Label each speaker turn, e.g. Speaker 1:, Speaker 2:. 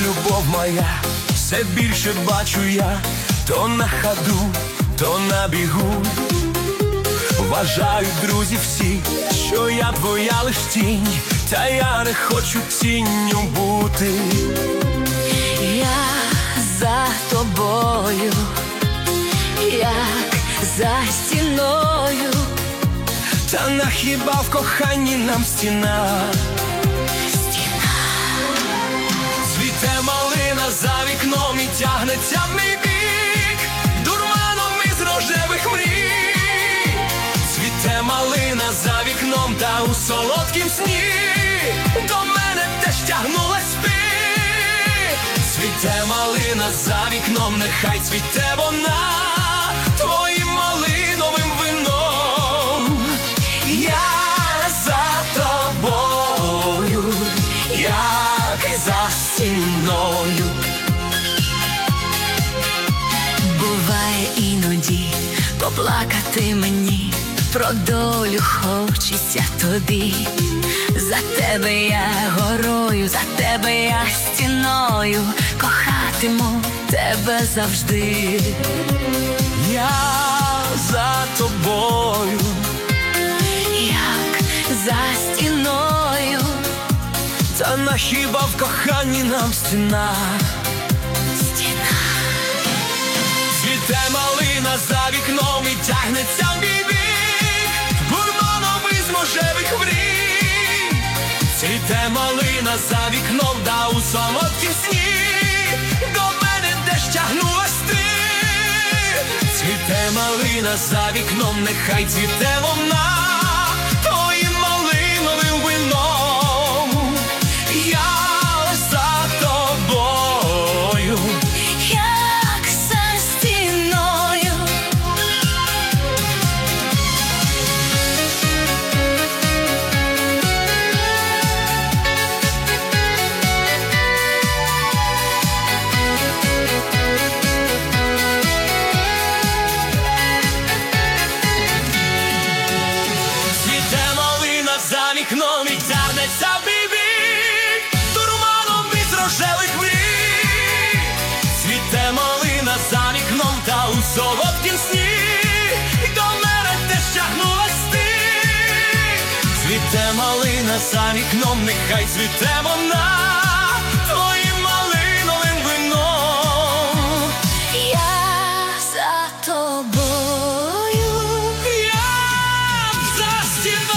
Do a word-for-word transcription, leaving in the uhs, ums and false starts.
Speaker 1: любов моя, все більше бачу я, то на ходу, то на бігу. Вважають друзі всі, що я твоя лиш тінь, та я не хочу тінню бути.
Speaker 2: Я за тобою, як за стіною,
Speaker 1: та на хіба в коханні нам стіна?
Speaker 2: стіна.
Speaker 1: Цвіте малина за вікном і тягнеться в мій бік, дурманом із рожевих мрій. Цвіте малина за вікном, та у солодкім сні до мене теж тягнулась ти. Цвіте малина за вікном, нехай цвіте вона твоїм малиновим вином. Я за тобою, як за стіною.
Speaker 2: Буває іноді поплакати мені, про долю хочеться тобі. За тебе я горою, за тебе я стіною, кохатиму тебе завжди.
Speaker 1: Я за тобою,
Speaker 2: як за стіною,
Speaker 1: та на хіба в коханні нам стіна?
Speaker 2: стіна.
Speaker 1: Цвіте малина за вікном і тягнеться в мій бік, дурманом із рожевих мрій. Цвіте малина за вікном, да у солодкім сні до мене теж тягнулась ти. Цвіте малина за вікном, нехай цвіте вона твоїм малиновим вином. Я за тобою,
Speaker 2: як за стіною.
Speaker 1: за вікном і тягнеться в мій бік, дурманом із рожевих мрій. Цвіте малина за вікном, та у солодкім сні до мене теж тягнулась ти. Цвіте малина за вікном, нехай цвіте вона твоїм малиновим вином.
Speaker 2: Я за тобою,
Speaker 1: Я за стіною.